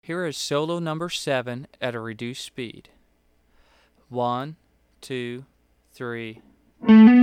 Here is solo number 7 at a reduced speed. 1, 2, 3.